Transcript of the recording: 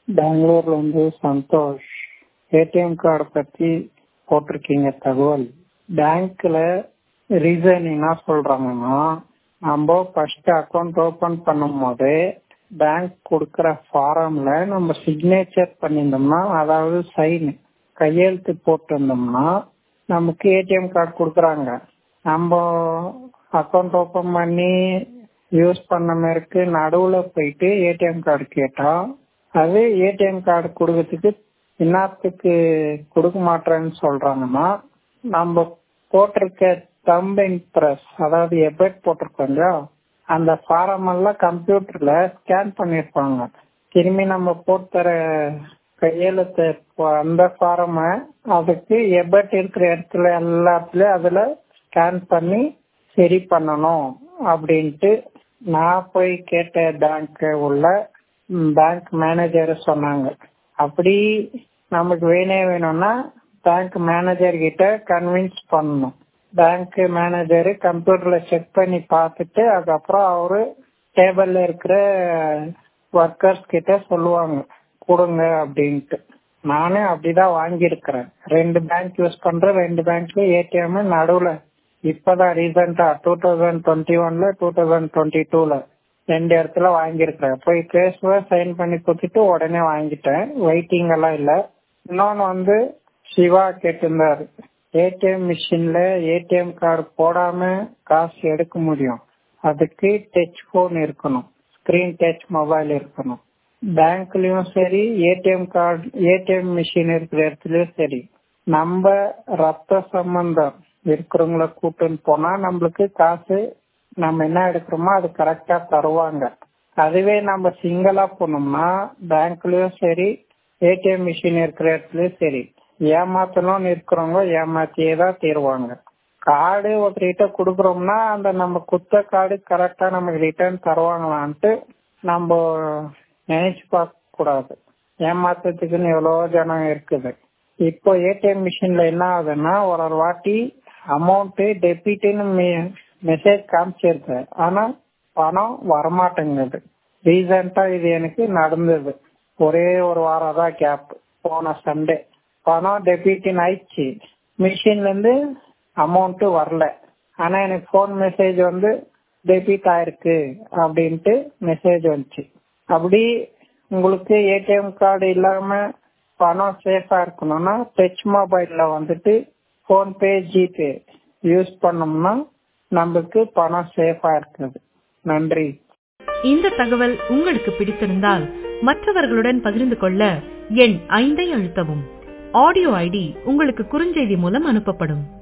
பெங்களூர்ல இருந்து Santhosh. ATM card பத்தி போட்டிருக்கீங்க தகவல். பேங்க்ல ரீசன் என்ன சொல்றாங்கன்னா, நம்ம ஃபர்ஸ்ட் அக்கௌண்ட் ஓபன் பண்ணும் போது பேங்க் கொடுக்கற ஃபாரம்ல நம்ம சிக்னேச்சர் பண்ணியிருந்தோம்னா, அதாவது சைன் கையெழுத்து போட்டிருந்தோம்னா நமக்கு ஏடிஎம் கார்டு கொடுக்குறாங்க. நம்ம அக்கௌண்ட் ஓபன் பண்ணி யூஸ் பண்ண மாதிரி நடுவுல போயிட்டு ஏடிஎம் கார்டு கேட்டா அது ஏடிஎம் கார்டு கொடுக்கறதுக்கு இன்னத்துக்கு கொடுக்க மாட்டேன்னு சொல்றாங்கன்னா, நம்ம போட்டிருக்க தம்ப் இம்ப்ரஸ் அதாவது எபெட் போட்டிருக்கோங்க, அந்த ஃபாரம் எல்லாம் கம்ப்யூட்டர்ல ஸ்கேன் பண்ணிருப்பாங்க. திரும்பி நம்ம போட்டுற கையெழுத்து அந்த ஃபாரம் அதுக்கு எபெட் இருக்கிற இடத்துல எல்லாத்துலயும் அதுல ஸ்கேன் பண்ணி சரி பண்ணணும் அப்படின்ட்டு நான் போய் கேட்ட பேங்க் உள்ள பேங்க் மேனேஜர் சொன்னாங்க. அப்படி நமக்கு வேணும்னா பேங்க் மேனேஜர் கிட்ட கன்வின்ஸ் பண்ணணும். பேங்க் மேனேஜர் கம்ப்யூட்டர்ல செக் பண்ணி பார்த்துட்டு அதுக்கப்புறம் அவரு டேபிள்ல இருக்கிற ஒர்க்கர்ஸ் கிட்ட சொல்லுவாங்க கொடுங்க அப்படின்ட்டு. நானே அப்படிதான் வாங்கியிருக்கிறேன். 2 பேங்க் யூஸ் பண்றேன். 2 பேங்க்ல ஏடிஎம் நடுவுல இப்பதான் ரீசெண்டா 2021ல 2022ல 2 இடத்துல வாங்கியிருக்கிறேன். போய் பேசுவ சைன் பண்ணி கொடுத்துட்டு உடனே வாங்கிட்டேன். வெயிட்டிங் எல்லாம் இல்ல. இன்னொன்னு சிவா கேட்டிருந்தாரு, ஏடிஎம் மிஷின்ல ஏடிஎம் கார்டு போடாம காசு எடுக்க முடியும். அதுக்கு டச் போன் இருக்கணும், ஸ்கிரீன் டச் மொபைல் இருக்கணும். பேங்க்லயும் சரி ஏடிஎம் கார்டு ஏடிஎம் மிஷின் இருக்கிற இடத்துலயும் சரி நம்ம ரத்த சம்பந்தம் இருக்கிறவங்கள கூட்டுன்னு போனா நம்மளுக்கு காசு நம்ம என்ன எடுக்கிறோமோ அது கரெக்டா தருவாங்க. அதுவே நம்ம சிங்கிளா போனோம்னா பேங்க்லயும் சரி ஏடிஎம் மிஷின் இருக்கிற இடத்துலயும் சரி ஏமாத்தணும்னு இருக்கிறவங்க ஏமாத்தியே தான் தருவாங்க. கார்டு ஒருத்தர்கிட்ட கொடுக்குறோம்னா அந்த நம்ம குத்த கார்டு கரெக்டா நமக்கு ரிட்டர்ன் தருவாங்களான்ட்டு நம்ம நினைச்சு பார்க்க கூடாது. ஏமாத்துறதுக்குன்னு எவ்வளவோ ஜனம் இருக்குது. இப்போ ஏடிஎம் மிஷின்ல என்ன ஆகுதுன்னா ஒரு வாட்டி அமௌண்ட் டெபிட்னு மெசேஜ் காமிச்சிருக்கு, ஆனா பணம் வரமாட்டேங்குது. ரீசெண்டா இது எனக்கு நடந்தது. ஒரே ஒரு வாரம் தான் கேப். போன சண்டே பணம் டெபிட்னு ஆயிடுச்சு, மிஷின்ல இருந்து அமௌண்ட் வரல. ஆனா எனக்கு போன் மெசேஜ் டெபிட் ஆயிருக்கு அப்படின்ட்டு மெசேஜ் வந்துச்சு. அப்படி உங்களுக்கு ஏடிஎம் கார்டு இல்லாம பணம் சேஃபா இருக்கணும்னா டச் மொபைல்ல போன்பே ஜிபே யூஸ் பண்ணோம்னா நமக்கு பணம் சேஃபா இருக்குது. நன்றி. இந்த தகவல் உங்களுக்கு பிடித்திருந்தால் மற்றவர்களுடன் பகிர்ந்து கொள்ள எண் 5 அழுத்தவும். ஆடியோ ஐடி உங்களுக்கு குறுஞ்செய்தி மூலம் அனுப்பப்படும்.